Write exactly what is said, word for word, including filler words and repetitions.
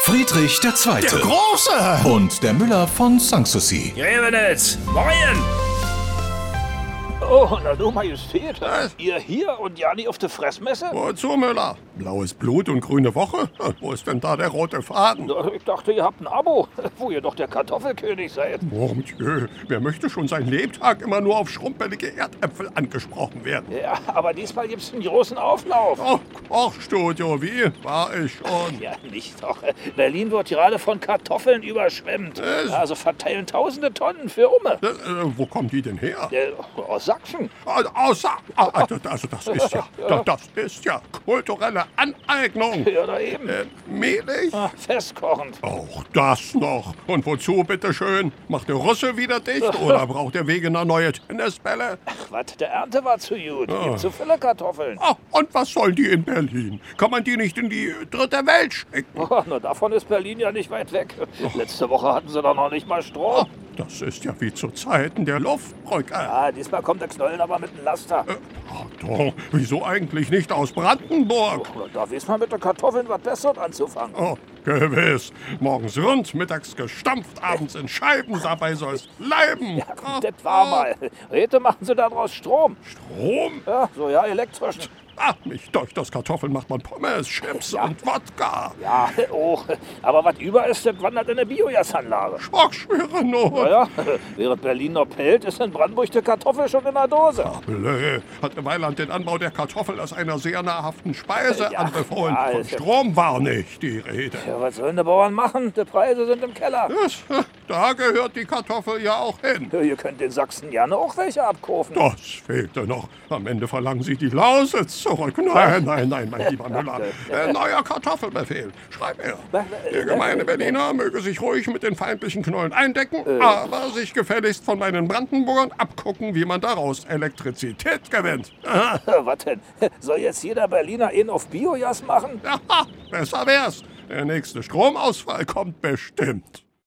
Friedrich der Zweite. Der Große! Und der Müller von Sanssouci. Revenitz, moin! Oh, na du Majestät, Was? ihr hier und ja nicht auf der Fressmesse? Wozu, Müller? Blaues Blut und grüne Woche? Wo ist denn da der rote Faden? Ich dachte, ihr habt ein Abo, wo ihr doch der Kartoffelkönig seid. Mon Dieu, wer möchte schon sein Lebtag immer nur auf schrumpelige Erdäpfel angesprochen werden? Ja, aber diesmal gibt's einen großen Auflauf. Oh, Kochstudio, wie? War ich schon. Ja, nicht doch. Berlin wird gerade von Kartoffeln überschwemmt. Was? Also verteilen tausende Tonnen für Umme. Äh, äh, wo kommen die denn her? Äh, aus Sachsen. Also, außer, also, also das ist ja, das, das ist ja kulturelle Aneignung. Ja, da eben. Äh, mehlig? Ah, festkochend. Auch das noch. Und wozu, bitteschön? Macht der Russe wieder dicht oder braucht der Wegener neue Tennisbälle? Was, der Ernte war zu gut. Gibt zu viele Kartoffeln. Ah, und was sollen die in Berlin? Kann man die nicht in die dritte Welt schicken? Oh, na, davon ist Berlin ja nicht weit weg. Letzte Woche hatten sie doch noch nicht mal Strom. Das ist ja wie zu Zeiten der Luftbrücke. Ah, diesmal kommt der Knollen aber mit dem Laster. Äh, Pardon, wieso eigentlich nicht aus Brandenburg? Oh, da weiß man mit den Kartoffeln was Besseres anzufangen. Oh, gewiss. Morgens rund, mittags gestampft, abends in Scheiben. Dabei soll's bleiben. Ja, das war mal. Heute machen sie daraus Strom. Strom? Ja, so ja, elektrischen. Ach, mich durch das Kartoffeln macht man Pommes, Chips Ja. und Wodka. Ja, oh. Aber was über ist, das wandert in eine Biogasanlage. Schockschwere Not. Naja, während Berlin noch pellt, ist in Brandenburg die Kartoffel schon in der Dose. Blö, hatte Weiland den Anbau der Kartoffel als einer sehr nahrhaften Speise Ja, anbefohlen. ja, Von also- Strom war nicht die Rede. Ja, was sollen die Bauern machen? Die Preise sind im Keller. Das, da gehört die Kartoffel ja auch hin. Ja, ihr könnt den Sachsen gerne auch welche abkaufen. Das fehlte noch. Am Ende verlangen sie die Lausitz zurück. Nein, nein, nein, mein lieber Müller. Äh, neuer Kartoffelbefehl. Schreib er. Der gemeine Berliner möge sich ruhig mit den feindlichen Knollen eindecken, aber sich gefälligst von meinen Brandenburgern abgucken, wie man daraus Elektrizität gewinnt. Aha. Was denn? Soll jetzt jeder Berliner ihn auf Biogas machen? Ja, besser wär's. Der nächste Stromausfall kommt bestimmt.